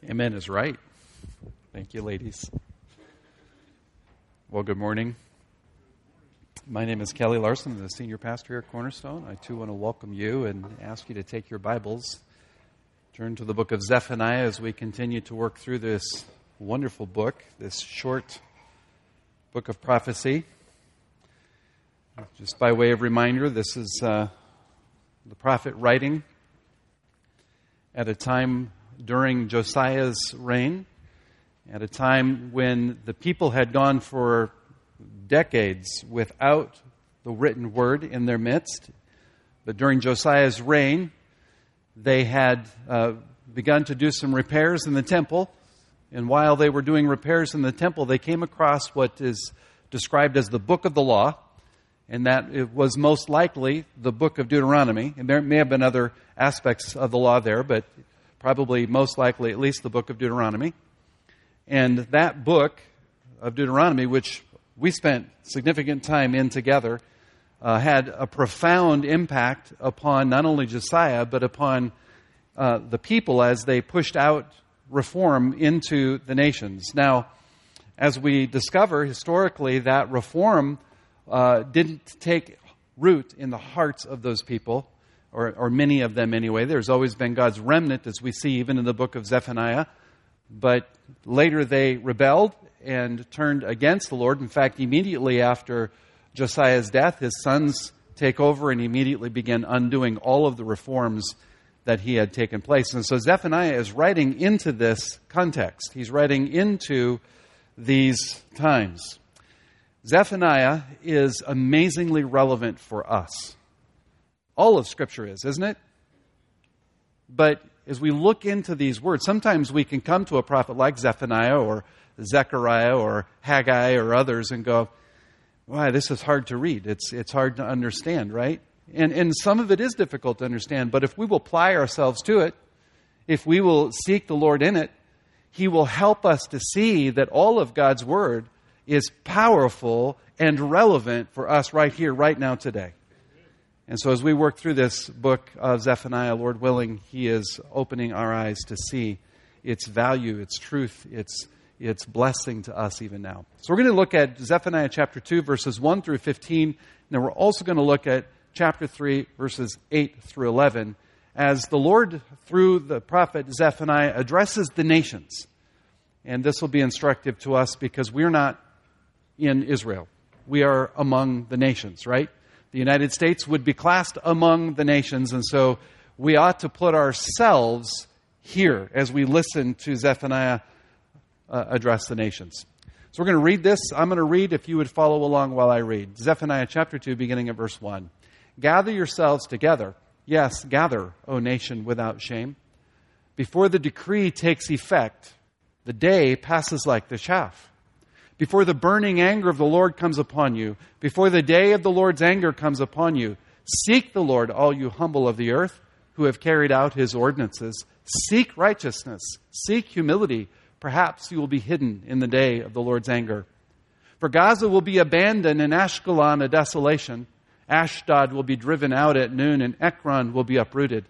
Amen is right. Thank you, ladies. Well, good morning. My name is Kelly Larson. I'm the senior pastor here at Cornerstone. I, too, want to welcome you and ask you to take your Bibles. Turn to the book of Zephaniah as we continue to work through this wonderful book, this short book of prophecy. Just by way of reminder, this is the prophet writing at a time during Josiah's reign, at a time when the people had gone for decades without the written word in their midst. But during Josiah's reign, they had begun to do some repairs in the temple. And while they were doing repairs in the temple, they came across what is described as the book of the law. And that it was most likely the book of Deuteronomy. And there may have been other aspects of the law there, but probably most likely at least the book of Deuteronomy. And that book of Deuteronomy, which we spent significant time in together, had a profound impact upon not only Josiah, but upon the people as they pushed out reform into the nations. Now, as we discover historically, that reform didn't take root in the hearts of those people, or many of them anyway. There's always been God's remnant, as we see even in the book of Zephaniah. But later they rebelled and turned against the Lord. In fact, immediately after Josiah's death, his sons take over and immediately begin undoing all of the reforms that he had taken place. And so Zephaniah is writing into this context. He's writing into these times. Zephaniah is amazingly relevant for us. All of Scripture is, isn't it? But as we look into these words, sometimes we can come to a prophet like Zephaniah or Zechariah or Haggai or others and go, wow, this is hard to read. It's hard to understand, right? And some of it is difficult to understand, but if we will apply ourselves to it, if we will seek the Lord in it, He will help us to see that all of God's Word is powerful and relevant for us right here, right now, today. And so as we work through this book of Zephaniah, Lord willing, He is opening our eyes to see its value, its truth, its blessing to us even now. So we're going to look at Zephaniah chapter 2, verses 1 through 15. And then we're also going to look at chapter 3, verses 8 through 11, as the Lord, through the prophet Zephaniah, addresses the nations. And this will be instructive to us because we're not in Israel. We are among the nations, right? The United States would be classed among the nations, and so we ought to put ourselves here as we listen to Zephaniah address the nations. So we're going to read this. I'm going to read, if you would follow along while I read. Zephaniah chapter 2, beginning at verse 1. Gather yourselves together. Yes, gather, O nation without shame. Before the decree takes effect, the day passes like the chaff. Before the burning anger of the Lord comes upon you, before the day of the Lord's anger comes upon you, seek the Lord, all you humble of the earth, who have carried out His ordinances. Seek righteousness, seek humility. Perhaps you will be hidden in the day of the Lord's anger. For Gaza will be abandoned and Ashkelon a desolation. Ashdod will be driven out at noon and Ekron will be uprooted.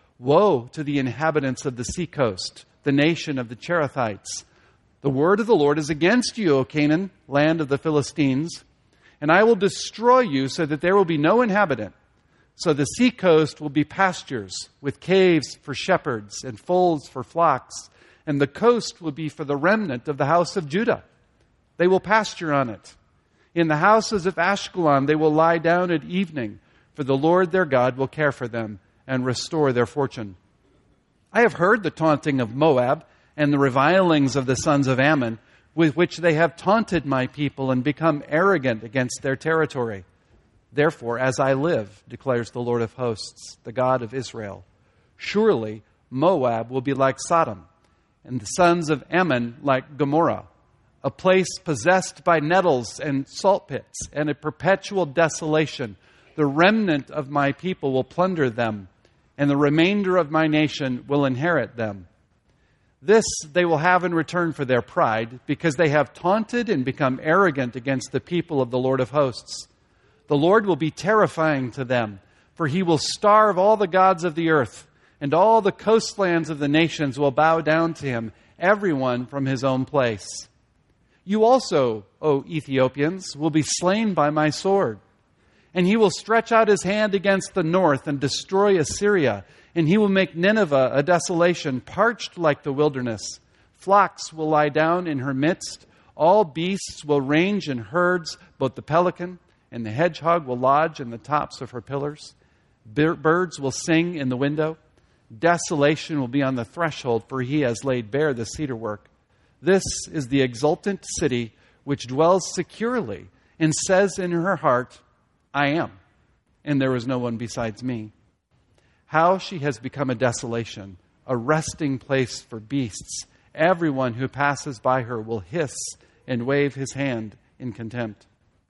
Woe to the inhabitants of the seacoast, the nation of the Cherethites. The word of the Lord is against you, O Canaan, land of the Philistines, and I will destroy you so that there will be no inhabitant. So the seacoast will be pastures, with caves for shepherds and folds for flocks, and the coast will be for the remnant of the house of Judah. They will pasture on it. In the houses of Ashkelon they will lie down at evening, for the Lord their God will care for them and restore their fortune. I have heard the taunting of Moab, and the revilings of the sons of Ammon, with which they have taunted my people and become arrogant against their territory. Therefore, as I live, declares the Lord of hosts, the God of Israel, surely Moab will be like Sodom, and the sons of Ammon like Gomorrah, a place possessed by nettles and salt pits, and a perpetual desolation. The remnant of my people will plunder them, and the remainder of my nation will inherit them. This they will have in return for their pride, because they have taunted and become arrogant against the people of the Lord of hosts. The Lord will be terrifying to them, for He will starve all the gods of the earth, and all the coastlands of the nations will bow down to Him, everyone from his own place. You also, O Ethiopians, will be slain by my sword. And he will stretch out his hand against the north and destroy Assyria. And he will make Nineveh a desolation, parched like the wilderness. Flocks will lie down in her midst. All beasts will range in herds. Both the pelican and the hedgehog will lodge in the tops of her pillars. Birds will sing in the window. Desolation will be on the threshold, for he has laid bare the cedar work. This is the exultant city which dwells securely and says in her heart, I am, and there is no one besides me. How she has become a desolation, a resting place for beasts. Everyone who passes by her will hiss and wave his hand in contempt.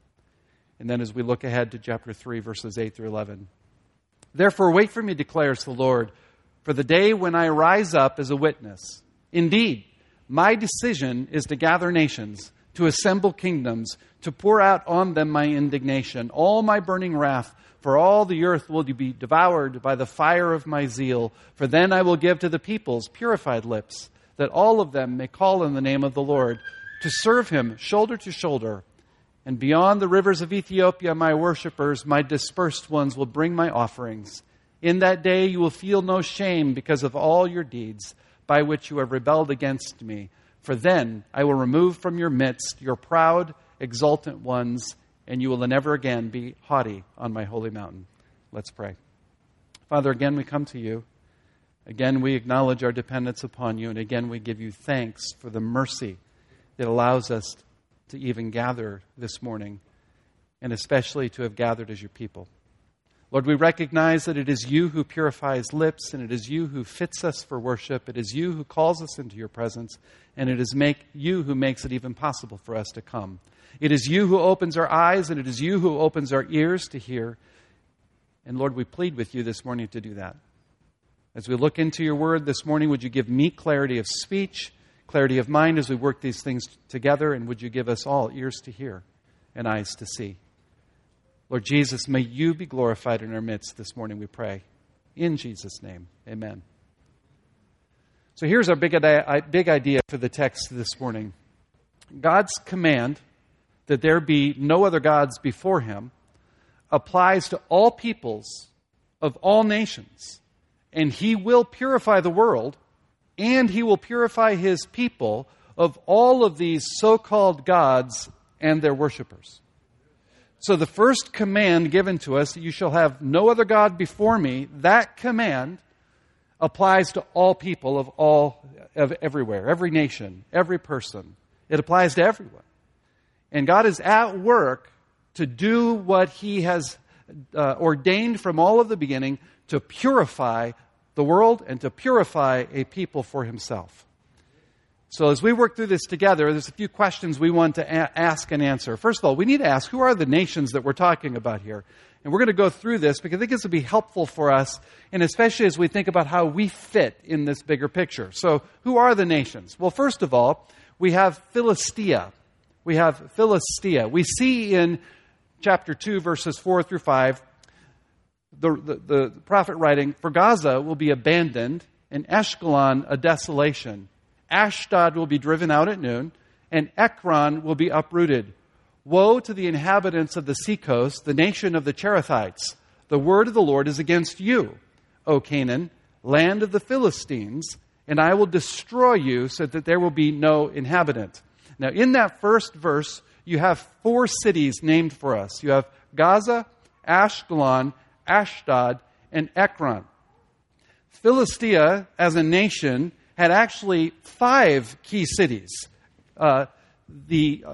And then as we look ahead to chapter 3, verses 8 through 11. Therefore wait for me, declares the Lord, for the day when I rise up as a witness. Indeed, my decision is to gather nations, to assemble kingdoms, to pour out on them my indignation, all my burning wrath, for all the earth will be devoured by the fire of my zeal. For then I will give to the peoples purified lips, that all of them may call on the name of the Lord, to serve him shoulder to shoulder. And beyond the rivers of Ethiopia, my worshippers, my dispersed ones, will bring my offerings. In that day you will feel no shame because of all your deeds, by which you have rebelled against me. For then I will remove from your midst your proud, exultant ones, and you will never again be haughty on my holy mountain. Let's pray. Father, again we come to you. Again we acknowledge our dependence upon you, and again we give you thanks for the mercy that allows us to even gather this morning, and especially to have gathered as your people. Lord, we recognize that it is you who purifies lips, and it is you who fits us for worship. It is you who calls us into your presence, and it is you who makes it even possible for us to come. It is you who opens our eyes, and it is you who opens our ears to hear. And Lord, we plead with you this morning to do that. As we look into your word this morning, would you give me clarity of speech, clarity of mind as we work these things together, and would you give us all ears to hear and eyes to see? Lord Jesus, may you be glorified in our midst this morning, we pray. In Jesus' name, amen. So here's our big idea for the text this morning. God's command that there be no other gods before him applies to all peoples of all nations. And he will purify the world, and he will purify his people of all of these so-called gods and their worshipers. So the first command given to us, you shall have no other God before me, that command applies to all people of everywhere, every nation, every person. It applies to everyone. And God is at work to do what he has ordained from all of the beginning, to purify the world and to purify a people for himself. So as we work through this together, there's a few questions we want to ask and answer. First of all, we need to ask, who are the nations that we're talking about here? And we're going to go through this because I think this will be helpful for us, and especially as we think about how we fit in this bigger picture. So who are the nations? Well, first of all, we have Philistia. We have Philistia. We see in chapter 2, verses 4 through 5, the prophet writing, for Gaza will be abandoned, and Ashkelon a desolation. Ashdod will be driven out at noon, and Ekron will be uprooted. Woe to the inhabitants of the seacoast, the nation of the Cherethites. The word of the Lord is against you, O Canaan, land of the Philistines, and I will destroy you so that there will be no inhabitant. Now, in that first verse, you have 4 cities named for us. You have Gaza, Ashkelon, Ashdod, and Ekron. Philistia, as a nation, had actually 5 key cities. The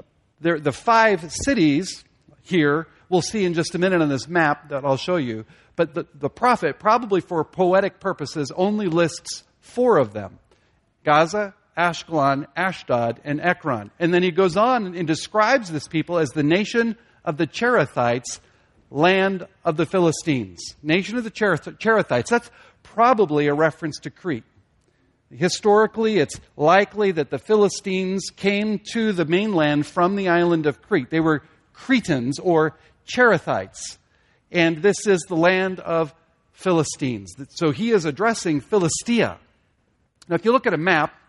5 cities here, we'll see in just a minute on this map that I'll show you, but the prophet, probably for poetic purposes, only lists 4 of them. Gaza, Ashkelon, Ashdod, and Ekron. And then he goes on and describes this people as the nation of the Cherethites, land of the Philistines. Nation of the Cherethites. That's probably a reference to Crete. Historically, it's likely that the Philistines came to the mainland from the island of Crete. They were Cretans or Cherethites. And this is the land of Philistines. So he is addressing Philistia. Now, if you look at a map,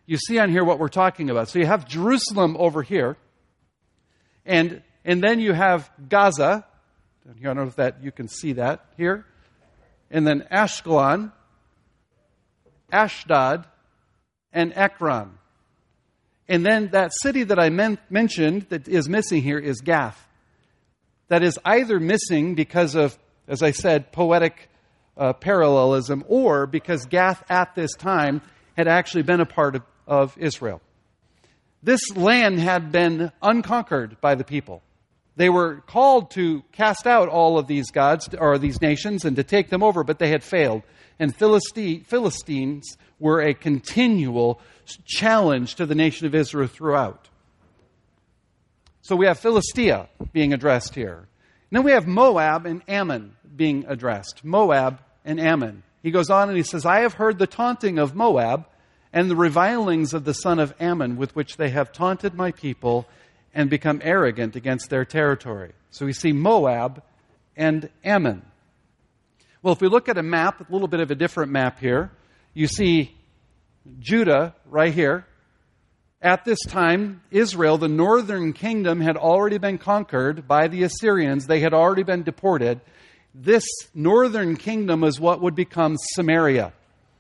you see on here what we're talking about. So you have Jerusalem over here, and then you have Gaza. I don't know if that you can see that here. And then Ashkelon, Ashdod, and Ekron. And then that city that I mentioned that is missing here is Gath. That is either missing because of, as I said, poetic parallelism, or because Gath at this time had actually been a part of Israel. This land had been unconquered by the people. They were called to cast out all of these gods, or these nations, and to take them over, but they had failed. And Philistines were a continual challenge to the nation of Israel throughout. So we have Philistia being addressed here. And then we have Moab and Ammon being addressed. Moab and Ammon. He goes on and he says, I have heard the taunting of Moab and the revilings of the son of Ammon with which they have taunted my people and become arrogant against their territory. So we see Moab and Ammon. Well, if we look at a map, a little bit of a different map here, you see Judah right here. At this time, Israel, the northern kingdom, had already been conquered by the Assyrians. They had already been deported. This northern kingdom is what would become Samaria.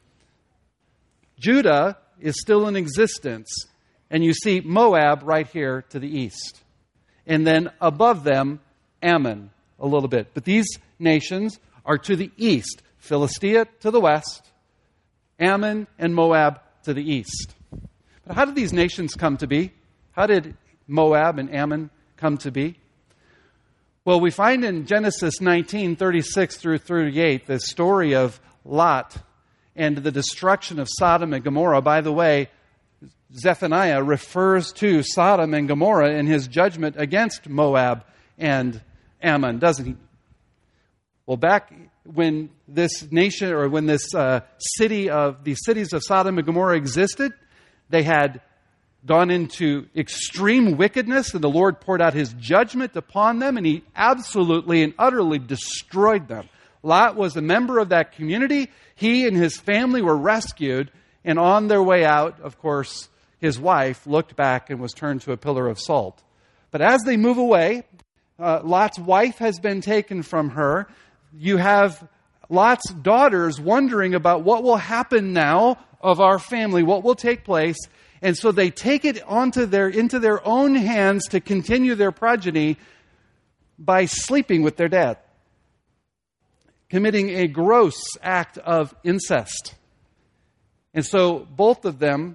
Judah is still in existence. And you see Moab right here to the east. And then above them, Ammon a little bit. But these nations are to the east. Philistia to the west. Ammon and Moab to the east. But how did these nations come to be? How did Moab and Ammon come to be? Well, we find in Genesis 19:36 through 38 the story of Lot and the destruction of Sodom and Gomorrah. By the way, Zephaniah refers to Sodom and Gomorrah in his judgment against Moab and Ammon, doesn't he? Well, back when this nation, or when this the cities of Sodom and Gomorrah existed, they had gone into extreme wickedness, and the Lord poured out his judgment upon them, and he absolutely and utterly destroyed them. Lot was a member of that community. He and his family were rescued, and on their way out, of course, his wife looked back and was turned to a pillar of salt. But as they move away, Lot's wife has been taken from her. You have Lot's daughters wondering about what will happen now of our family, what will take place. And so they take it into their own hands to continue their progeny by sleeping with their dad, committing a gross act of incest. And so both of them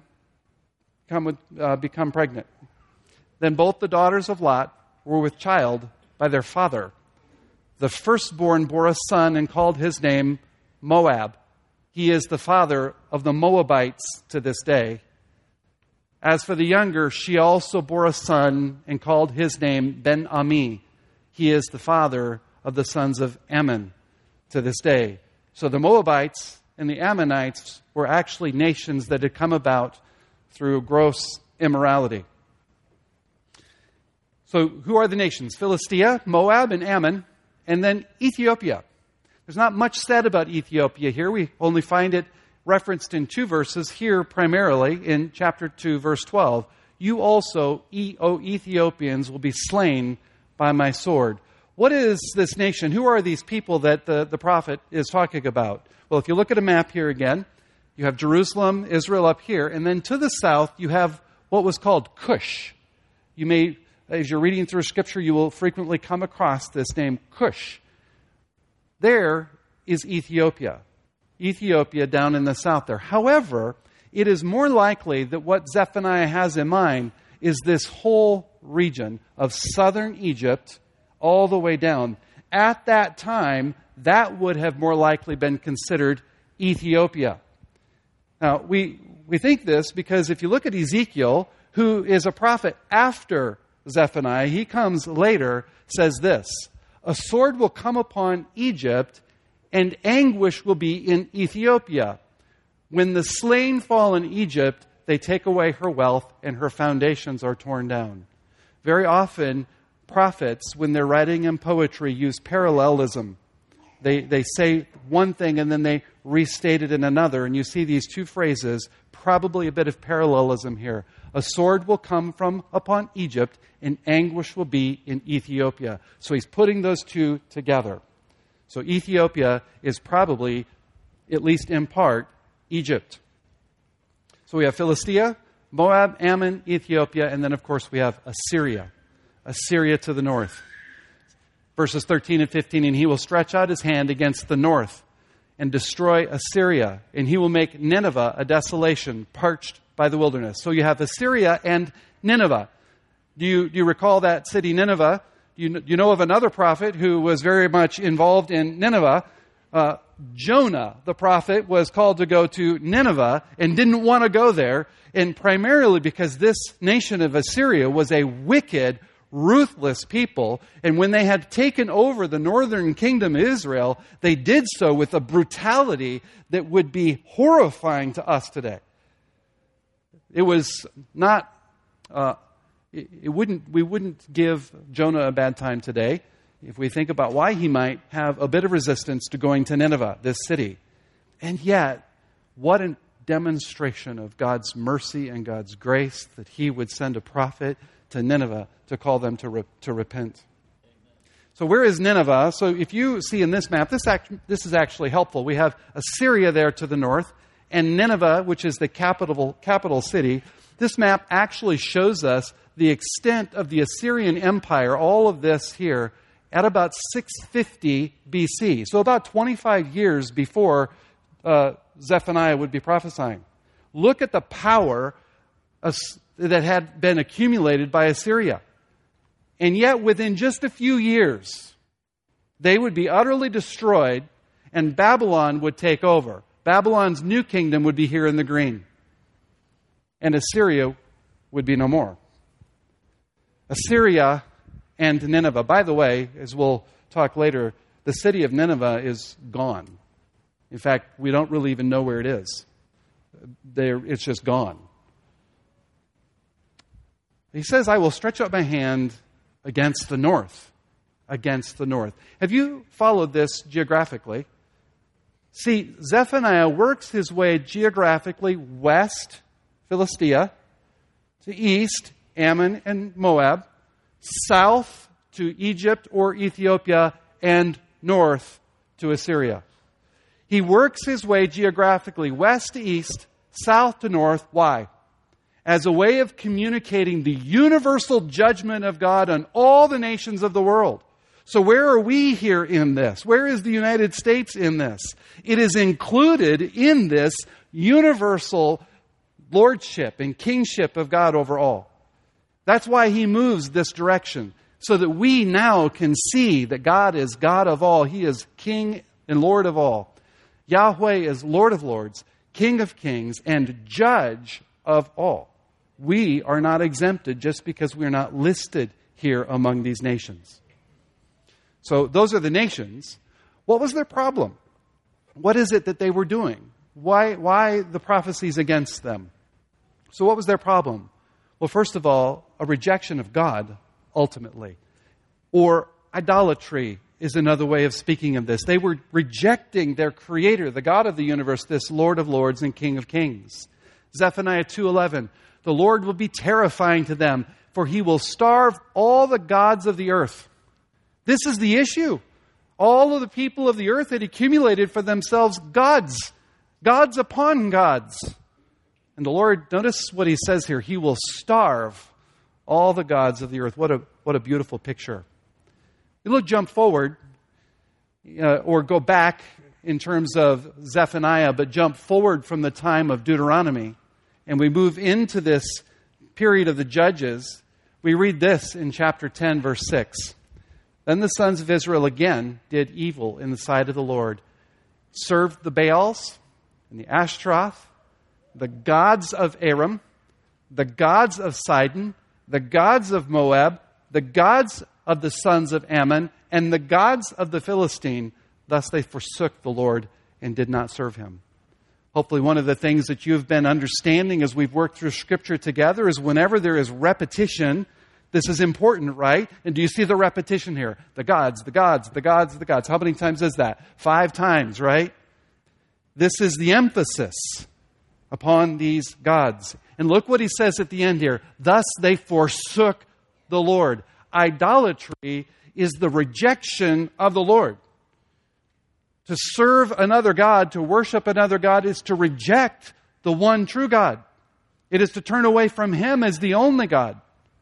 become pregnant. Then both the daughters of Lot were with child by their father. The firstborn bore a son and called his name Moab. He is the father of the Moabites to this day. As for the younger, she also bore a son and called his name Ben-Ami. He is the father of the sons of Ammon to this day. So the Moabites and the Ammonites were actually nations that had come about through gross immorality. So who are the nations? Philistia, Moab, and Ammon, and then Ethiopia. There's not much said about Ethiopia here. We only find it referenced in 2 verses, here primarily in chapter 2, verse 12. You also, O Ethiopians, will be slain by my sword. What is this nation? Who are these people that the prophet is talking about? Well, if you look at a map here again, you have Jerusalem, Israel up here, and then to the south you have what was called Cush. You may, as you're reading through Scripture, you will frequently come across this name Cush. There is Ethiopia. Ethiopia down in the south there. However, it is more likely that what Zephaniah has in mind is this whole region of southern Egypt all the way down. At that time, that would have more likely been considered Ethiopia. Now, we think this because if you look at Ezekiel, who is a prophet after Zephaniah, he comes later, says this, a sword will come upon Egypt, and anguish will be in Ethiopia. When the slain fall in Egypt, they take away her wealth, and her foundations are torn down. Very often, prophets, when they're writing in poetry, use parallelism. They say one thing and then they restate it in another. And you see these two phrases, probably a bit of parallelism here. A sword will come from upon Egypt, and anguish will be in Ethiopia. So he's putting those two together. So Ethiopia is probably, at least in part, Egypt. So we have Philistia, Moab, Ammon, Ethiopia, and then of course we have Assyria. Assyria to the north. Verses 13 and 15, and he will stretch out his hand against the north and destroy Assyria, and he will make Nineveh a desolation, parched by the wilderness. So you have Assyria and Nineveh. Do you recall that city Nineveh? You know of another prophet who was very much involved in Nineveh. Jonah, the prophet, was called to go to Nineveh and didn't want to go there, and primarily because this nation of Assyria was a wicked, ruthless people, and when they had taken over the northern kingdom of Israel, they did so with a brutality that would be horrifying to us today. It was not, we wouldn't give Jonah a bad time today if we think about why he might have a bit of resistance to going to Nineveh, this city. And yet, what a demonstration of God's mercy and God's grace that he would send a prophet to Nineveh to call them to repent. So where is Nineveh? So if you see in this map, this is actually helpful. We have Assyria there to the north, and Nineveh, which is the capital city. This map actually shows us the extent of the Assyrian Empire, all of this here, at about 650 BC. So about 25 years before Zephaniah would be prophesying. Look at the power that had been accumulated by Assyria. And yet, within just a few years, they would be utterly destroyed and Babylon would take over. Babylon's new kingdom would be here in the green. And Assyria would be no more. Assyria and Nineveh. By the way, as we'll talk later, the city of Nineveh is gone. In fact, we don't really even know where it is. It's just gone. He says, I will stretch out my hand against the north. Against the north. Have you followed this geographically? See, Zephaniah works his way geographically west, Philistia, to east, Ammon and Moab, south to Egypt or Ethiopia, and north to Assyria. He works his way geographically west to east, south to north. Why? As a way of communicating the universal judgment of God on all the nations of the world. So where are we here in this? Where is the United States in this? It is included in this universal lordship and kingship of God over all. That's why he moves this direction, so that we now can see that God is God of all. He is King and Lord of all. Yahweh is Lord of lords, King of kings, and Judge of all. We are not exempted just because we're not listed here among these nations. So those are the nations. What was their problem? What is it that they were doing? Why the prophecies against them? So what was their problem? Well, first of all, a rejection of God, ultimately. Or idolatry is another way of speaking of this. They were rejecting their Creator, the God of the universe, this Lord of lords and King of kings. Zephaniah 2:11, the Lord will be terrifying to them, for he will starve all the gods of the earth. This is the issue. All of the people of the earth had accumulated for themselves gods. Gods upon gods. And the Lord, notice what he says here, he will starve all the gods of the earth. What a beautiful picture. We'll jump forward, or go back in terms of Zephaniah, but jump forward from the time of Deuteronomy. And we move into this period of the Judges. We read this in chapter 10, verse 6. Then the sons of Israel again did evil in the sight of the Lord, served the Baals and the Ashtaroth, the gods of Aram, the gods of Sidon, the gods of Moab, the gods of the sons of Ammon, and the gods of the Philistine. Thus they forsook the Lord and did not serve him. Hopefully one of the things that you've been understanding as we've worked through Scripture together is whenever there is repetition, This is important, right? And do you see the repetition here? The gods, the gods, the gods, the gods. How many times is that? 5 times, right? This is the emphasis upon these gods. And look what he says at the end here. Thus they forsook the Lord. Idolatry is the rejection of the Lord. To serve another God, to worship another God, is to reject the one true God. It is to turn away from Him as the only God.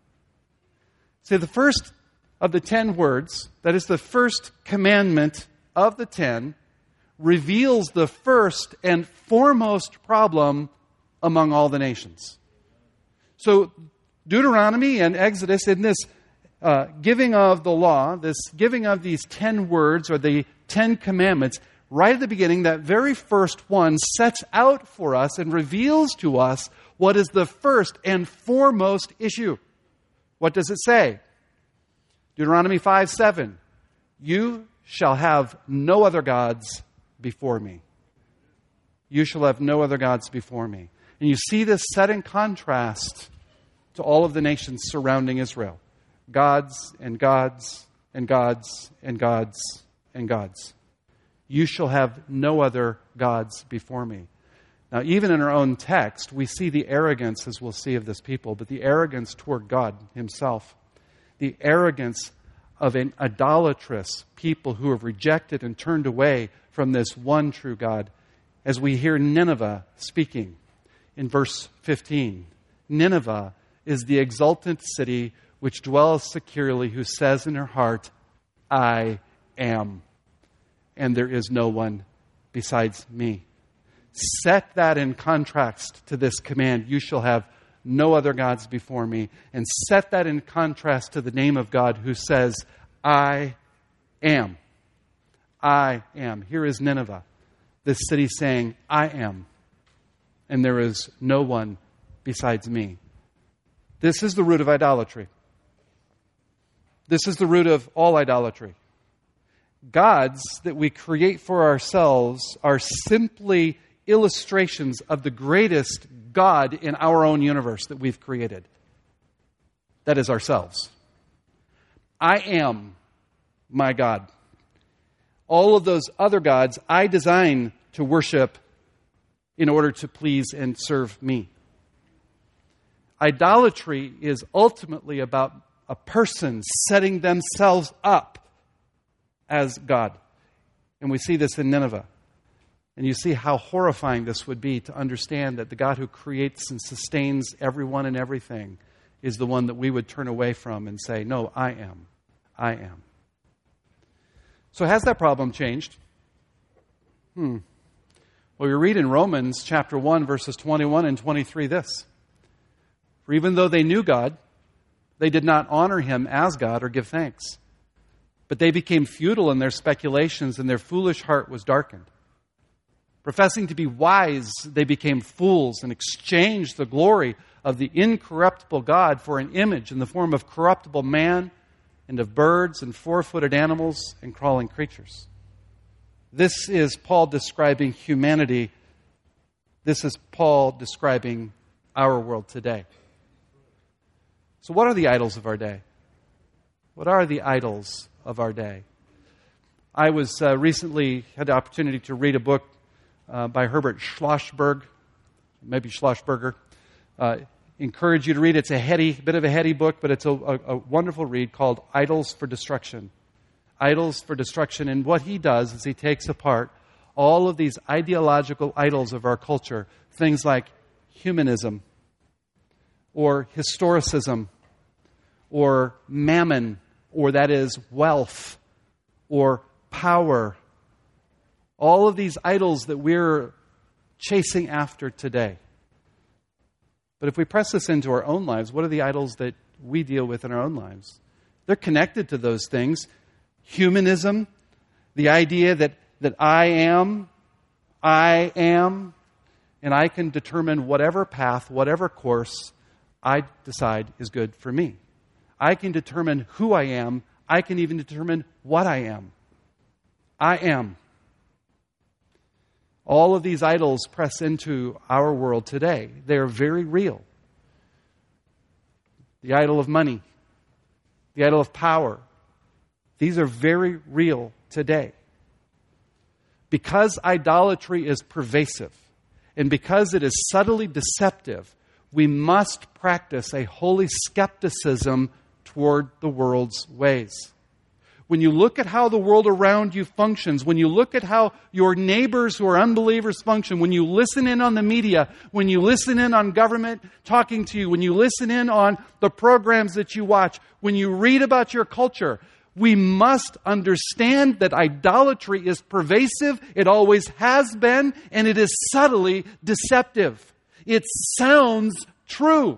See, the first of the 10 words, that is the first commandment of the 10, reveals the first and foremost problem among all the nations. So Deuteronomy and Exodus, in this giving of the law, this giving of these 10 words or the 10 commandments, right at the beginning, that very first one sets out for us and reveals to us what is the first and foremost issue. What does it say? Deuteronomy 5:7. You shall have no other gods before me. You shall have no other gods before me. And you see this set in contrast to all of the nations surrounding Israel. Gods and gods and gods and gods and gods. You shall have no other gods before me. Now, even in our own text, we see the arrogance, as we'll see, of this people, but the arrogance toward God Himself. The arrogance of an idolatrous people who have rejected and turned away from this one true God. As we hear Nineveh speaking in verse 15. Nineveh is the exultant city which dwells securely, who says in her heart, I am, and there is no one besides me. Set that in contrast to this command, you shall have no other gods before me, and set that in contrast to the name of God who says, I am. I am. Here is Nineveh, this city saying, I am, and there is no one besides me. This is the root of idolatry. This is the root of all idolatry. Gods that we create for ourselves are simply illustrations of the greatest God in our own universe that we've created. That is ourselves. I am my God. All of those other gods I design to worship in order to please and serve me. Idolatry is ultimately about a person setting themselves up as God. And we see this in Nineveh. And you see how horrifying this would be to understand that the God who creates and sustains everyone and everything is the one that we would turn away from and say, no, I am. I am. So has that problem changed? Well, we read in Romans chapter 1, verses 21 and 23 this. For even though they knew God, they did not honor Him as God or give thanks. But they became futile in their speculations, and their foolish heart was darkened. Professing to be wise, they became fools and exchanged the glory of the incorruptible God for an image in the form of corruptible man and of birds and four-footed animals and crawling creatures. This is Paul describing humanity. This is Paul describing our world today. So what are the idols of our day? What are the idols of our day? I was recently had the opportunity to read a book by Herbert Schlossberg, maybe Schlossberger. Encourage you to read it. It's a bit of a heady book, but it's a wonderful read called Idols for Destruction. Idols for Destruction. And what he does is he takes apart all of these ideological idols of our culture, things like humanism, or historicism, or mammon, or that is wealth, or power. All of these idols that we're chasing after today. But if we press this into our own lives, what are the idols that we deal with in our own lives? They're connected to those things. Humanism, the idea that I am, and I can determine whatever path, whatever course I decide is good for me. I can determine who I am. I can even determine what I am. I am. All of these idols press into our world today. They are very real. The idol of money, the idol of power. These are very real today. Because idolatry is pervasive, and because it is subtly deceptive, we must practice a holy skepticism toward the world's ways. When you look at how the world around you functions, when you look at how your neighbors who are unbelievers function, when you listen in on the media, when you listen in on government talking to you, when you listen in on the programs that you watch, when you read about your culture, we must understand that idolatry is pervasive, it always has been, and it is subtly deceptive. It sounds true.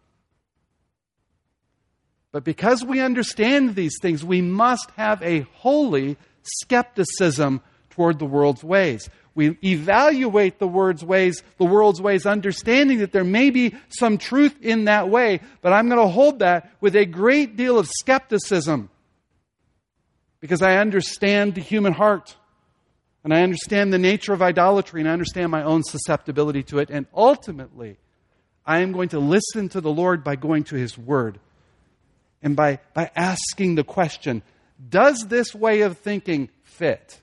But because we understand these things, we must have a holy skepticism toward the world's ways. We evaluate the world's ways, understanding that there may be some truth in that way, but I'm going to hold that with a great deal of skepticism because I understand the human heart, and I understand the nature of idolatry, and I understand my own susceptibility to it, and ultimately, I am going to listen to the Lord by going to His Word. And by asking the question, does this way of thinking fit?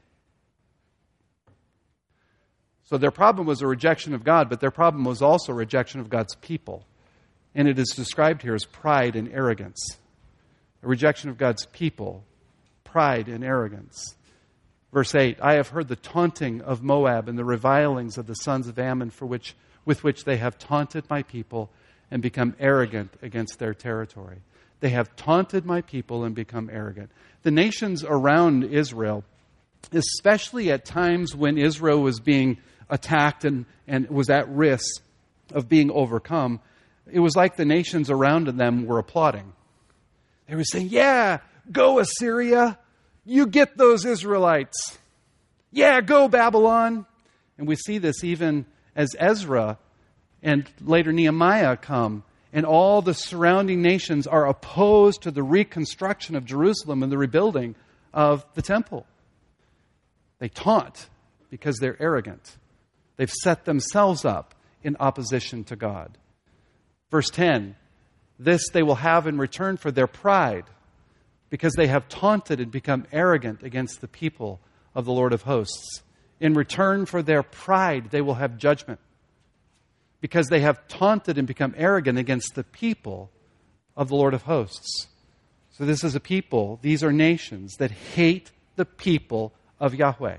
So their problem was a rejection of God, but their problem was also a rejection of God's people. And it is described here as pride and arrogance. A rejection of God's people, pride and arrogance. Verse 8, I have heard the taunting of Moab and the revilings of the sons of Ammon with which they have taunted my people and become arrogant against their territory. They have taunted my people and become arrogant. The nations around Israel, especially at times when Israel was being attacked and was at risk of being overcome, it was like the nations around them were applauding. They were saying, yeah, go Assyria. You get those Israelites. Yeah, go Babylon. And we see this even as Ezra and later Nehemiah come. And all the surrounding nations are opposed to the reconstruction of Jerusalem and the rebuilding of the temple. They taunt because they're arrogant. They've set themselves up in opposition to God. Verse 10, this they will have in return for their pride, because they have taunted and become arrogant against the people of the Lord of hosts. In return for their pride, they will have judgment, because they have taunted and become arrogant against the people of the Lord of hosts. So this is a people, these are nations that hate the people of Yahweh.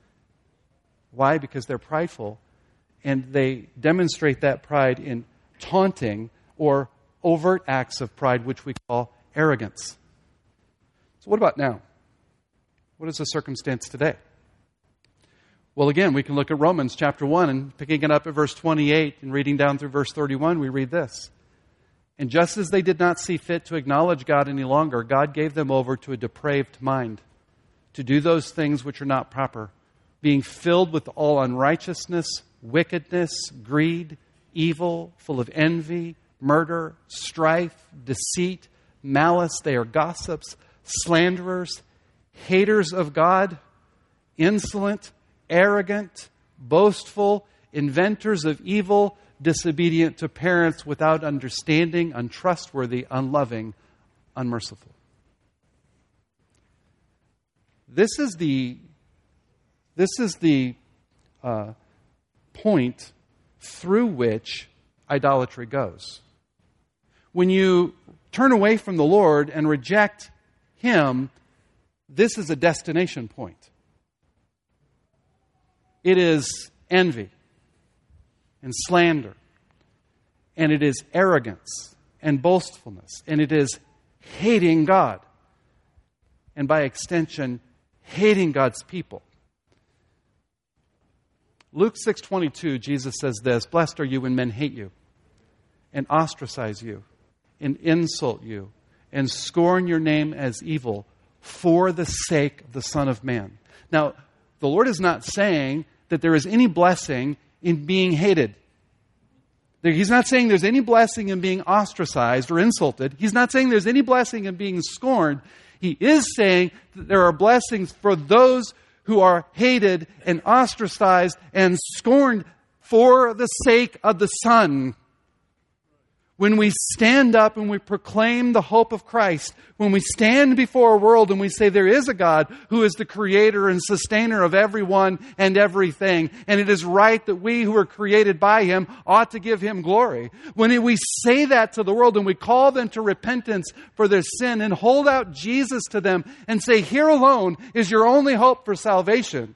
Why? Because they're prideful, and they demonstrate that pride in taunting or overt acts of pride, which we call arrogance. So what about now? What is the circumstance today? Well, again, we can look at Romans chapter 1 and picking it up at verse 28 and reading down through verse 31, we read this. And just as they did not see fit to acknowledge God any longer, God gave them over to a depraved mind, to do those things which are not proper, being filled with all unrighteousness, wickedness, greed, evil, full of envy, murder, strife, deceit, malice. They are gossips, slanderers, haters of God, insolent, arrogant, boastful, inventors of evil, disobedient to parents, without understanding, untrustworthy, unloving, unmerciful. This is the point through which idolatry goes. When you turn away from the Lord and reject Him, this is a destination point. It is envy and slander, and it is arrogance and boastfulness, and it is hating God, and by extension, hating God's people. Luke 6:22, Jesus says this, blessed are you when men hate you, and ostracize you, and insult you, and scorn your name as evil for the sake of the Son of Man. Now, the Lord is not saying that there is any blessing in being hated. He's not saying there's any blessing in being ostracized or insulted. He's not saying there's any blessing in being scorned. He is saying that there are blessings for those who are hated and ostracized and scorned for the sake of the Son. When we stand up and we proclaim the hope of Christ, when we stand before a world and we say there is a God who is the creator and sustainer of everyone and everything, and it is right that we who are created by Him ought to give Him glory. When we say that to the world and we call them to repentance for their sin and hold out Jesus to them and say, here alone is your only hope for salvation,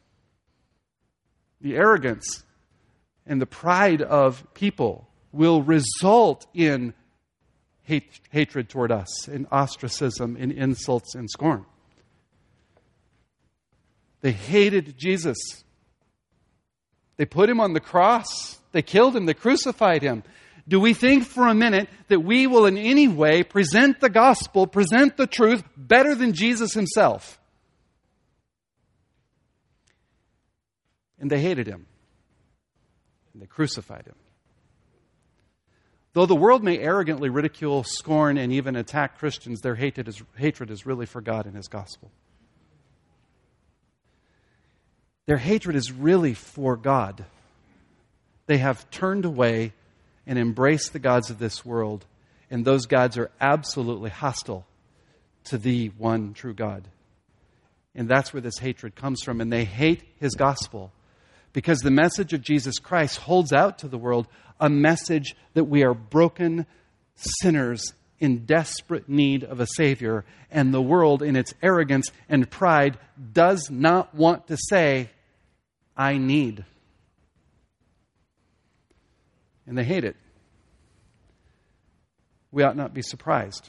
the arrogance and the pride of people will result in hatred toward us, in ostracism, in insults and scorn. They hated Jesus. They put Him on the cross. They killed Him. They crucified Him. Do we think for a minute that we will in any way present the gospel, present the truth better than Jesus Himself? And they hated Him. And they crucified Him. Though the world may arrogantly ridicule, scorn, and even attack Christians, their hatred is really for God and His gospel. Their hatred is really for God. They have turned away and embraced the gods of this world, and those gods are absolutely hostile to the one true God. And that's where this hatred comes from, and they hate His gospel. Because the message of Jesus Christ holds out to the world a message that we are broken sinners in desperate need of a Savior, and the world in its arrogance and pride does not want to say, I need. And they hate it. We ought not be surprised.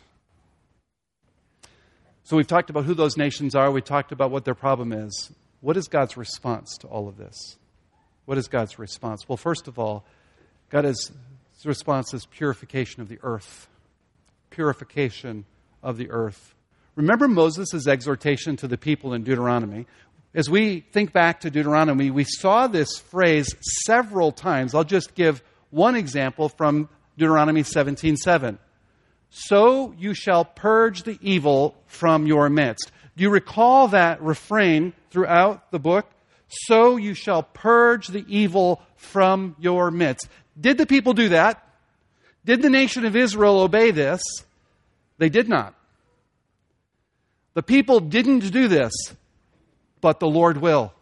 So we've talked about who those nations are. We talked about what their problem is. What is God's response to all of this? What is God's response? Well, first of all, God's response is purification of the earth. Purification of the earth. Remember Moses' exhortation to the people in Deuteronomy. As we think back to Deuteronomy, we saw this phrase several times. I'll just give one example from Deuteronomy 17:7. So you shall purge the evil from your midst. Do you recall that refrain throughout the book? So you shall purge the evil from your midst. Did the people do that? Did the nation of Israel obey this? They did not. The people didn't do this, but the Lord will.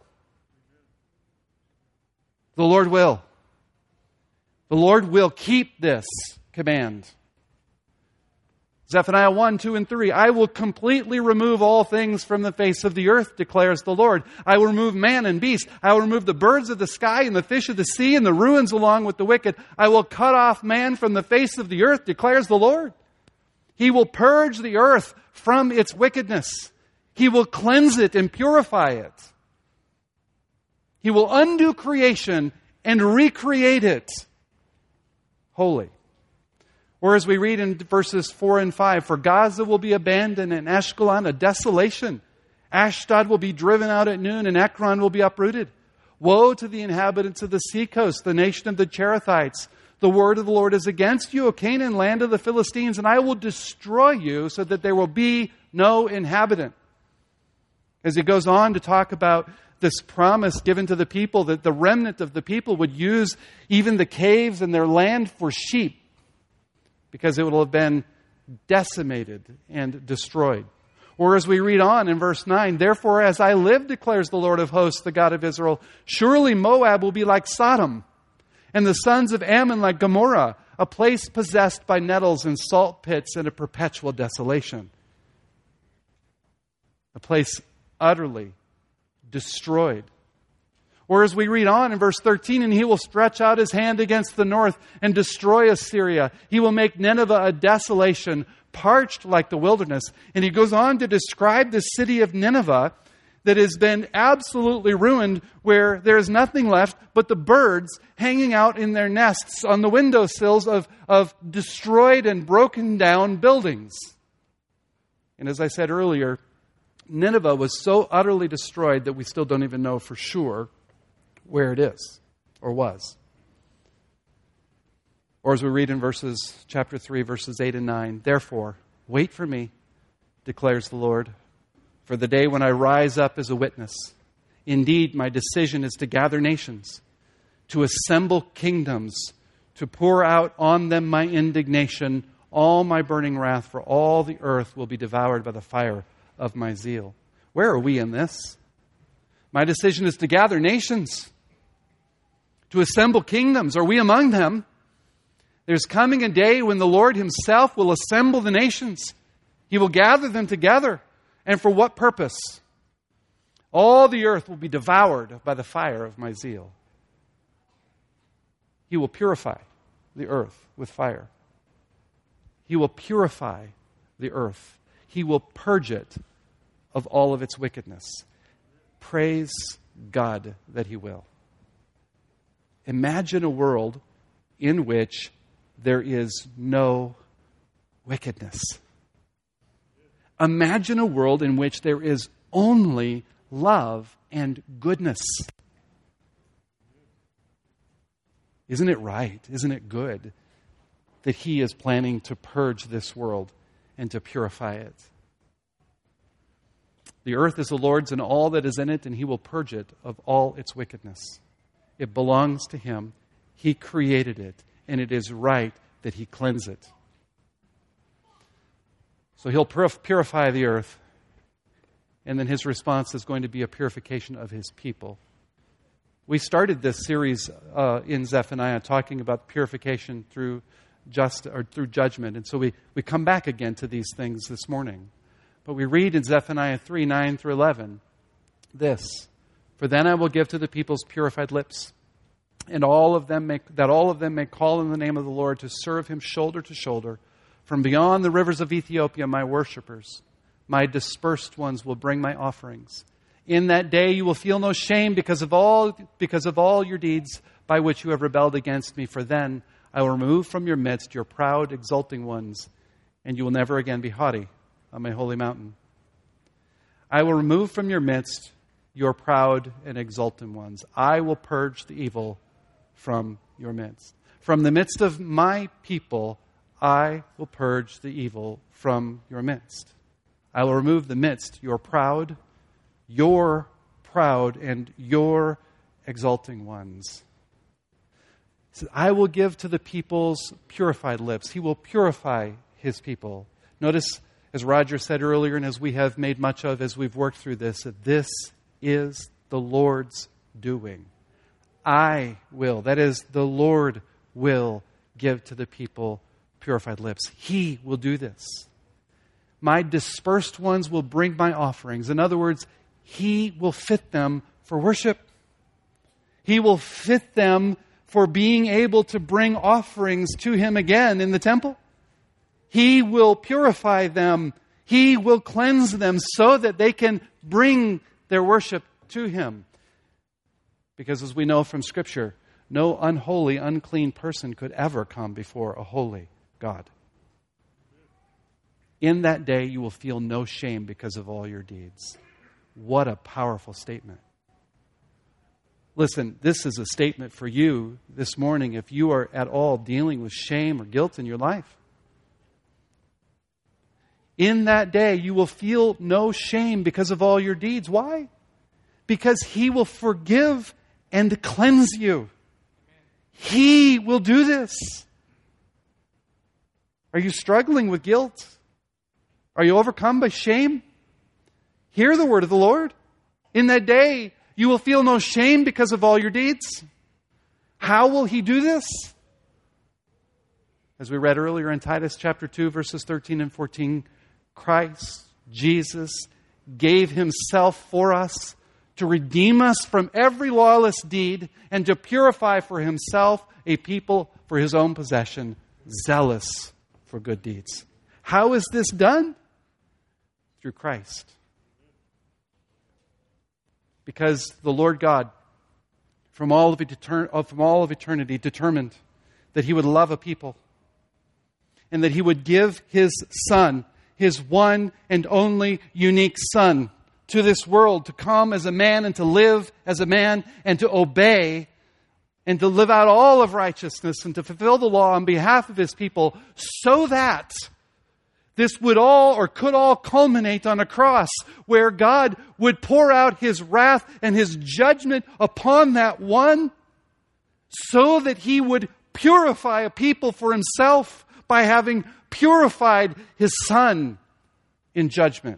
The Lord will. The Lord will keep this command. Zephaniah 1, 2, and 3. I will completely remove all things from the face of the earth, declares the Lord. I will remove man and beast. I will remove the birds of the sky and the fish of the sea and the ruins along with the wicked. I will cut off man from the face of the earth, declares the Lord. He will purge the earth from its wickedness. He will cleanse it and purify it. He will undo creation and recreate it holy. Or as we read in verses 4 and 5, for Gaza will be abandoned and Ashkelon a desolation. Ashdod will be driven out at noon and Ekron will be uprooted. Woe to the inhabitants of the seacoast, the nation of the Cherethites. The word of the Lord is against you, O Canaan, land of the Philistines, and I will destroy you so that there will be no inhabitant. As he goes on to talk about this promise given to the people that the remnant of the people would use even the caves in their land for sheep, because it will have been decimated and destroyed. Or as we read on in verse 9, therefore as I live, declares the Lord of hosts, the God of Israel, surely Moab will be like Sodom, and the sons of Ammon like Gomorrah, a place possessed by nettles and salt pits and a perpetual desolation. A place utterly destroyed. Or as we read on in verse 13, and he will stretch out his hand against the north and destroy Assyria. He will make Nineveh a desolation, parched like the wilderness. And he goes on to describe the city of Nineveh that has been absolutely ruined, where there is nothing left but the birds hanging out in their nests on the windowsills of destroyed and broken down buildings. And as I said earlier, Nineveh was so utterly destroyed that we still don't even know for sure where it is or was. Or as we read in chapter 3, verses 8 and 9, therefore, wait for me, declares the Lord, for the day when I rise up as a witness. Indeed, my decision is to gather nations, to assemble kingdoms, to pour out on them my indignation, all my burning wrath, for all the earth will be devoured by the fire of my zeal. Where are we in this? My decision is to gather nations, to assemble kingdoms. Are we among them? There's coming a day when the Lord himself will assemble the nations. He will gather them together. And for what purpose? All the earth will be devoured by the fire of my zeal. He will purify the earth with fire. He will purify the earth. He will purge it of all of its wickedness. Praise God that He will. Imagine a world in which there is no wickedness. Imagine a world in which there is only love and goodness. Isn't it right? Isn't it good that He is planning to purge this world and to purify it? The earth is the Lord's and all that is in it, and He will purge it of all its wickedness. It belongs to Him. He created it, and it is right that He cleanse it. So He'll purify the earth, and then His response is going to be a purification of His people. We started this series in Zephaniah talking about purification through judgment, and so we come back again to these things this morning. But we read in Zephaniah 3, 9 through 11, this: "For then I will give to the peoples purified lips, and all of them may call in the name of the Lord to serve Him shoulder to shoulder. From beyond the rivers of Ethiopia, my worshipers, my dispersed ones will bring my offerings. In that day you will feel no shame because of all your deeds by which you have rebelled against me. For then I will remove from your midst your proud, exulting ones, and you will never again be haughty on my holy mountain. I will remove from your midst your proud and exulting ones. I will purge the evil from your midst. From the midst of my people, I will purge the evil from your midst. I will remove the midst your proud and your exulting ones." He said, I will give to the peoples purified lips. He will purify His people. Notice, as Roger said earlier, and as we have made much of as we've worked through this, that this is the Lord's doing. I will, that is, the Lord will give to the people purified lips. He will do this. My dispersed ones will bring my offerings. In other words, He will fit them for worship. He will fit them for being able to bring offerings to Him again in the temple. He will purify them. He will cleanse them so that they can bring their worship to Him. Because as we know from Scripture, no unholy, unclean person could ever come before a holy God. In that day you will feel no shame because of all your deeds. What a powerful statement. Listen, this is a statement for you this morning if you are at all dealing with shame or guilt in your life. In that day, you will feel no shame because of all your deeds. Why? Because He will forgive and cleanse you. He will do this. Are you struggling with guilt? Are you overcome by shame? Hear the word of the Lord. In that day, you will feel no shame because of all your deeds. How will He do this? As we read earlier in Titus chapter 2, verses 13 and 14, Christ, Jesus, gave Himself for us to redeem us from every lawless deed and to purify for Himself a people for His own possession, zealous for good deeds. How is this done? Through Christ. Because the Lord God, from all of eternity, determined that He would love a people and that He would give His Son, His one and only unique Son, to this world to come as a man and to live as a man and to obey and to live out all of righteousness and to fulfill the law on behalf of His people, so that this would all or could all culminate on a cross where God would pour out His wrath and His judgment upon that one so that He would purify a people for himself by having purified his Son in judgment.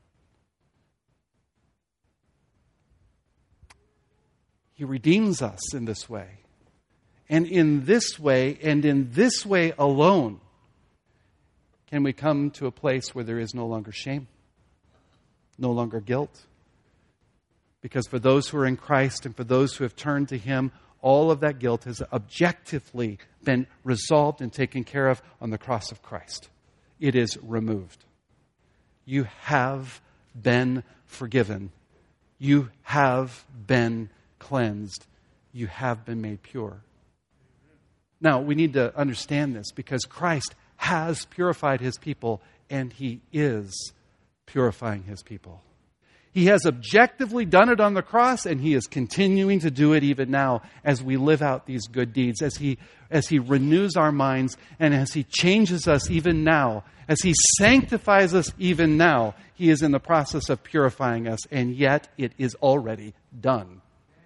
He redeems us in this way. And in this way, and in this way alone, can we come to a place where there is no longer shame, no longer guilt. Because for those who are in Christ and for those who have turned to Him, all of that guilt has objectively been resolved and taken care of on the cross of Christ. It is removed. You have been forgiven. You have been cleansed. You have been made pure. Now, we need to understand this because Christ has purified His people and He is purifying His people. He has objectively done it on the cross, and He is continuing to do it even now as we live out these good deeds, as He renews our minds, and as He changes us even now, as He sanctifies us even now. He is in the process of purifying us, and yet it is already done.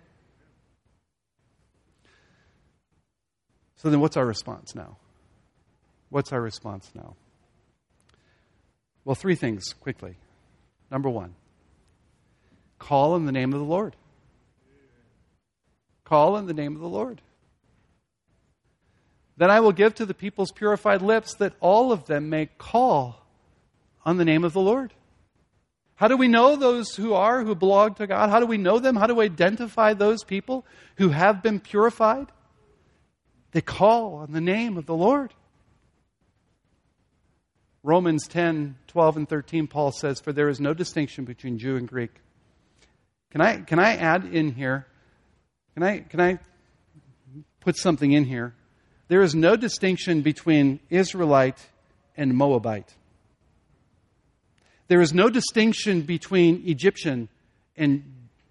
So then what's our response now? What's our response now? Well, 3 things quickly. Number 1. Call in the name of the Lord. Call in the name of the Lord. Then I will give to the people's purified lips that all of them may call on the name of the Lord. How do we know those who belong to God? How do we know them? How do we identify those people who have been purified? They call on the name of the Lord. Romans 10, 12, and 13, Paul says, "For there is no distinction between Jew and Greek." Can I add in here? Can I put something in here? There is no distinction between Israelite and Moabite. There is no distinction between Egyptian and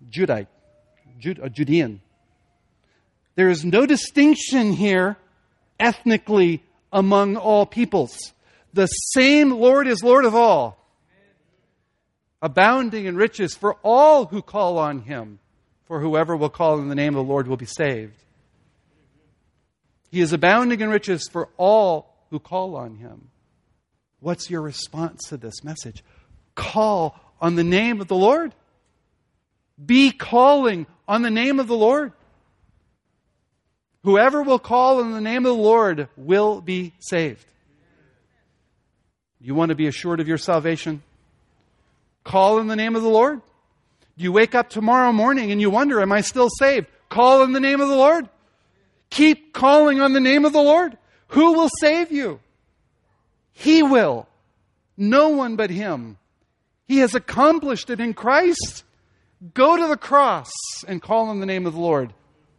Judean. There is no distinction here ethnically among all peoples. The same Lord is Lord of all, abounding in riches for all who call on Him. For whoever will call in the name of the Lord will be saved. He is abounding in riches for all who call on Him. What's your response to this message? Call on the name of the Lord. Be calling on the name of the Lord. Whoever will call on the name of the Lord will be saved. You want to be assured of your salvation? Call in the name of the Lord. Do you wake up tomorrow morning and you wonder, am I still saved? Call in the name of the Lord. Keep calling on the name of the Lord. Who will save you? He will. No one but Him. He has accomplished it in Christ. Go to the cross and call on the name of the Lord.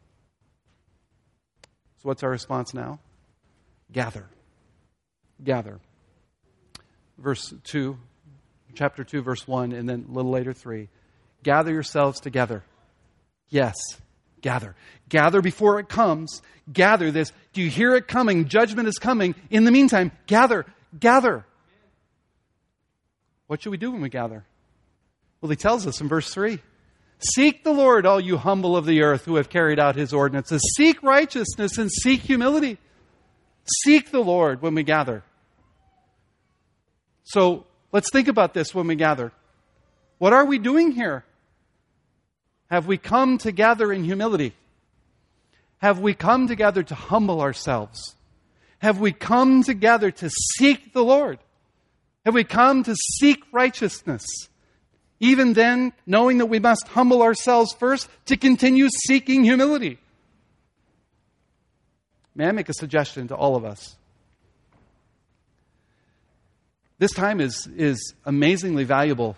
So what's our response now? Gather. Gather. Verse 2, chapter 2, verse 1, and then a little later 3. Gather yourselves together. Yes, gather. Gather before it comes. Gather this. Do you hear it coming? Judgment is coming. In the meantime, gather. Gather. What should we do when we gather? Well, He tells us in verse 3. Seek the Lord, all you humble of the earth who have carried out His ordinances. Seek righteousness and seek humility. Seek the Lord when we gather. So let's think about this when we gather. What are we doing here? Have we come together in humility? Have we come together to humble ourselves? Have we come together to seek the Lord? Have we come to seek righteousness? Even then, knowing that we must humble ourselves first to continue seeking humility. May I make a suggestion to all of us? This time is amazingly valuable.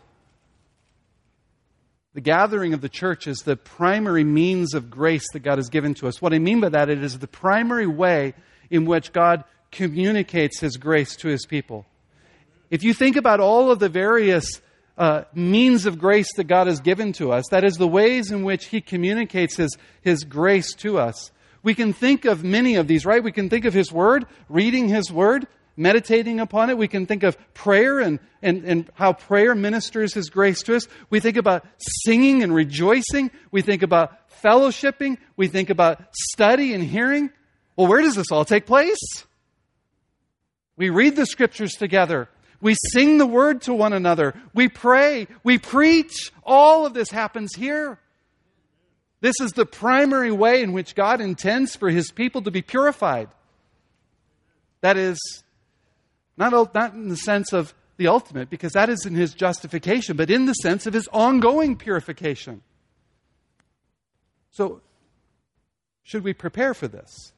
The gathering of the church is the primary means of grace that God has given to us. What I mean by that, it is the primary way in which God communicates His grace to His people. If you think about all of the various means of grace that God has given to us, that is the ways in which He communicates His grace to us. We can think of many of these, right? We can think of His Word, reading His Word, meditating upon it. We can think of prayer and how prayer ministers His grace to us. We think about singing and rejoicing. We think about fellowshipping. We think about study and hearing. Well, where does this all take place? We read the Scriptures together. We sing the Word to one another. We pray. We preach. All of this happens here. This is the primary way in which God intends for His people to be purified. That is, not in the sense of the ultimate, because that is in His justification, but in the sense of His ongoing purification. So, should we prepare for this?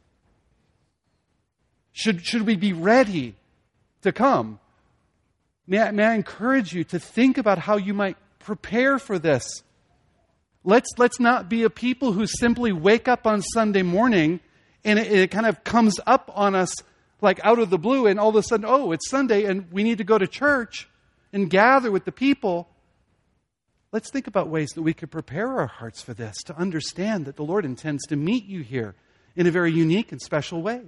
Should we be ready to come? May I encourage you to think about how you might prepare for this. Let's not be a people who simply wake up on Sunday morning and it kind of comes up on us like out of the blue, and all of a sudden, oh, it's Sunday and we need to go to church and gather with the people. Let's think about ways that we could prepare our hearts for this, to understand that the Lord intends to meet you here in a very unique and special way.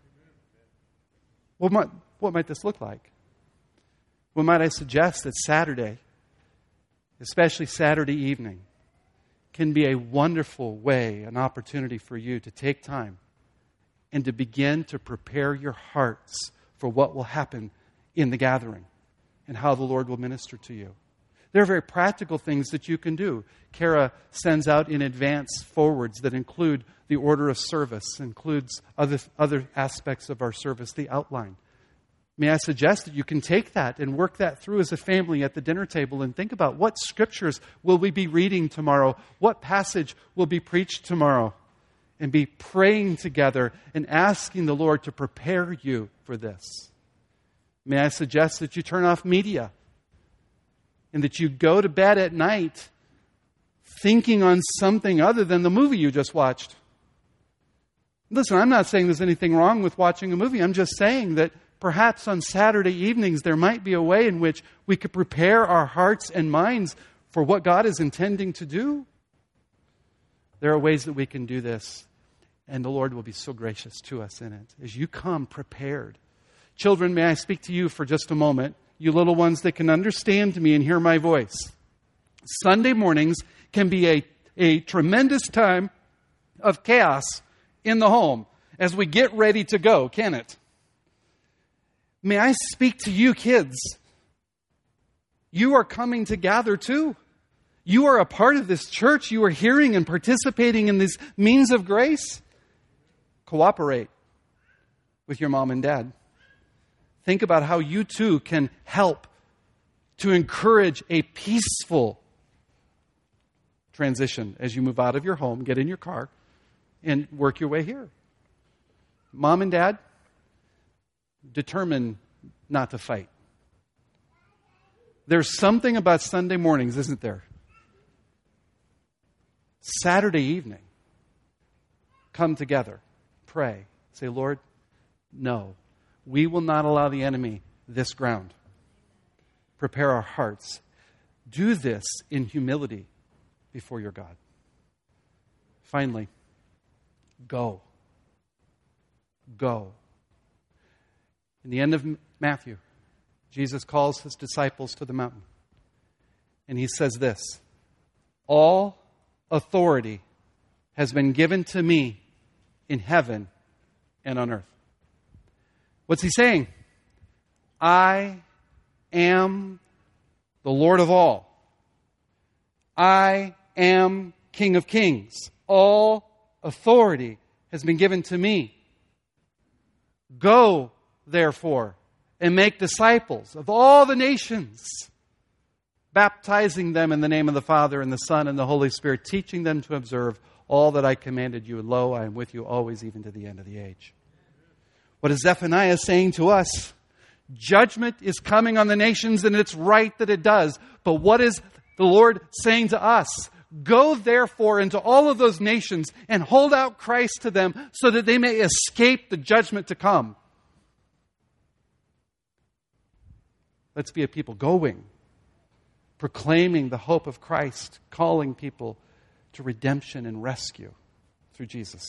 What might this look like? Well, might I suggest that Saturday, especially Saturday evening, can be a wonderful way, an opportunity for you to take time and to begin to prepare your hearts for what will happen in the gathering and how the Lord will minister to you. There are very practical things that you can do. Kara sends out in advance forwards that include the order of service, includes other aspects of our service, the outline. May I suggest that you can take that and work that through as a family at the dinner table and think about what scriptures will we be reading tomorrow, what passage will be preached tomorrow, and be praying together and asking the Lord to prepare you for this. May I suggest that you turn off media and that you go to bed at night thinking on something other than the movie you just watched. Listen, I'm not saying there's anything wrong with watching a movie. I'm just saying that perhaps on Saturday evenings there might be a way in which we could prepare our hearts and minds for what God is intending to do. There are ways that we can do this, and the Lord will be so gracious to us in it as you come prepared. Children, may I speak to you for just a moment, you little ones that can understand me and hear my voice. Sunday mornings can be a tremendous time of chaos in the home as we get ready to go, can it? May I speak to you, kids? You are coming to gather too. You are a part of this church. You are hearing and participating in these means of grace. Cooperate with your mom and dad. Think about how you too can help to encourage a peaceful transition as you move out of your home, get in your car, and work your way here. Mom and dad, determine not to fight. There's something about Sunday mornings, isn't there? Saturday evening, come together, pray, say, Lord, no, we will not allow the enemy this ground. Prepare our hearts. Do this in humility before your God. Finally, go. Go. In the end of Matthew, Jesus calls his disciples to the mountain. And he says this, all authority has been given to me in heaven and on earth. What's he saying? I am the Lord of all. I am King of kings. All authority has been given to me. Go, therefore, and make disciples of all the nations, baptizing them in the name of the Father and the Son and the Holy Spirit, teaching them to observe all that I commanded you. And lo, I am with you always, even to the end of the age. What is Zephaniah saying to us? Judgment is coming on the nations, and it's right that it does. But what is the Lord saying to us? Go therefore into all of those nations and hold out Christ to them so that they may escape the judgment to come. Let's be a people going, proclaiming the hope of Christ, calling people to redemption and rescue through Jesus.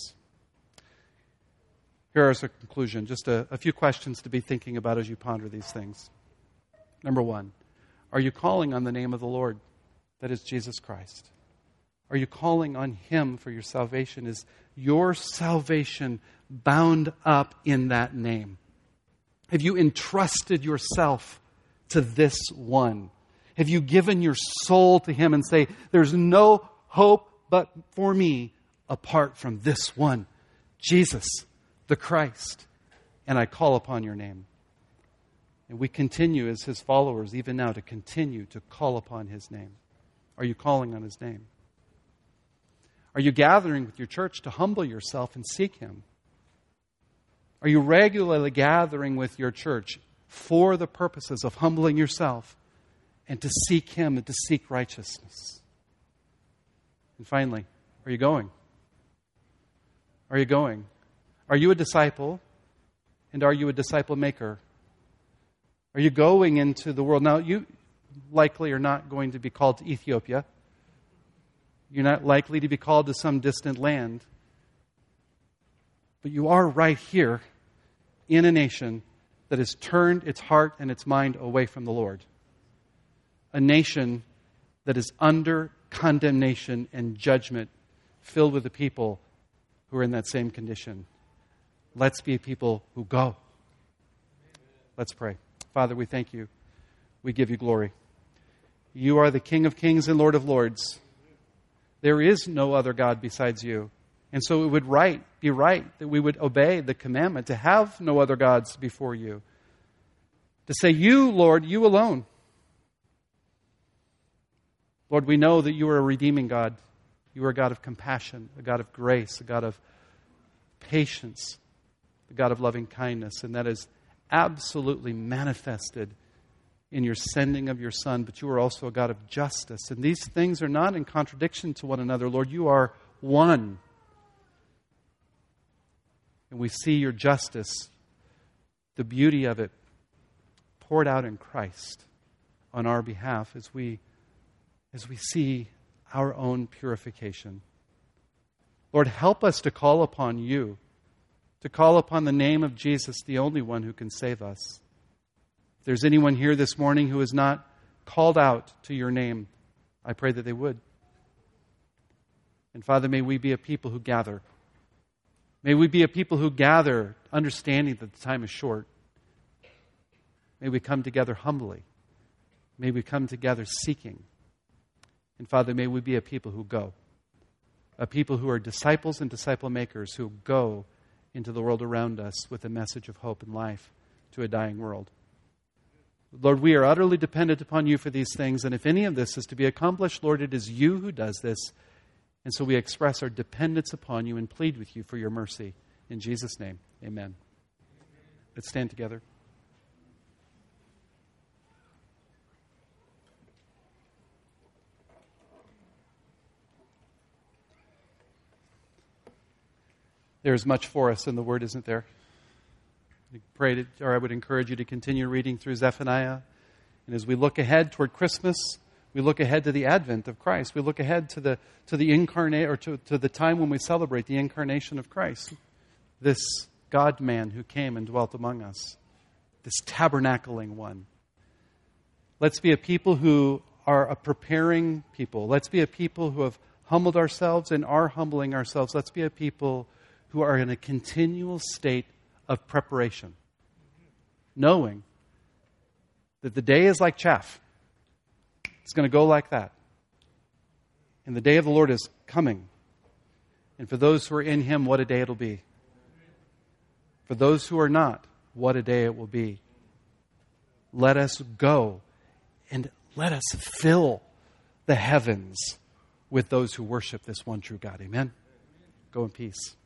Here is a conclusion, just a few questions to be thinking about as you ponder these things. Number one, are you calling on the name of the Lord? That is Jesus Christ. Are you calling on Him for your salvation? Is your salvation bound up in that name? Have you entrusted yourself to this one? Have you given your soul to him and say, there's no hope but for me apart from this one, Jesus, the Christ, and I call upon your name. And we continue as his followers even now to continue to call upon his name. Are you calling on his name? Are you gathering with your church to humble yourself and seek him? Are you regularly gathering with your church for the purposes of humbling yourself and to seek him and to seek righteousness? And finally, are you going? Are you going? Are you a disciple? And are you a disciple maker? Are you going into the world? Now, you likely are not going to be called to Ethiopia. You're not likely to be called to some distant land. But you are right here in a nation that has turned its heart and its mind away from the Lord. A nation that is under condemnation and judgment, filled with the people who are in that same condition. Let's be a people who go. Let's pray. Father, we thank you. We give you glory. You are the King of kings and Lord of lords. There is no other God besides you. And so it would be right that we would obey the commandment to have no other gods before you. To say, you, Lord, you alone. Lord, we know that you are a redeeming God. You are a God of compassion, a God of grace, a God of patience, a God of loving kindness. And that is absolutely manifested in your sending of your Son. But you are also a God of justice. And these things are not in contradiction to one another. Lord, you are one. And we see your justice, the beauty of it, poured out in Christ on our behalf as we see our own purification. Lord, help us to call upon you, to call upon the name of Jesus, the only one who can save us. If there's anyone here this morning who has not called out to your name, I pray that they would. And Father, may we be a people who gather. May we be a people who gather, understanding that the time is short. May we come together humbly. May we come together seeking. And Father, may we be a people who go. A people who are disciples and disciple makers who go into the world around us with a message of hope and life to a dying world. Lord, we are utterly dependent upon you for these things. And if any of this is to be accomplished, Lord, it is you who does this. And so we express our dependence upon you and plead with you for your mercy. In Jesus' name, amen. Let's stand together. There is much for us in the Word, isn't there? I would encourage you to continue reading through Zephaniah. And as we look ahead toward Christmas, we look ahead to the advent of Christ. We look ahead to the incarnate, or to the time when we celebrate the incarnation of Christ. This God-man who came and dwelt among us. This tabernacling one. Let's be a people who are a preparing people. Let's be a people who have humbled ourselves and are humbling ourselves. Let's be a people who are in a continual state of preparation, knowing that the day is like chaff. It's going to go like that. And the day of the Lord is coming. And for those who are in him, what a day it'll be. For those who are not, what a day it will be. Let us go and let us fill the heavens with those who worship this one true God. Amen? Go in peace.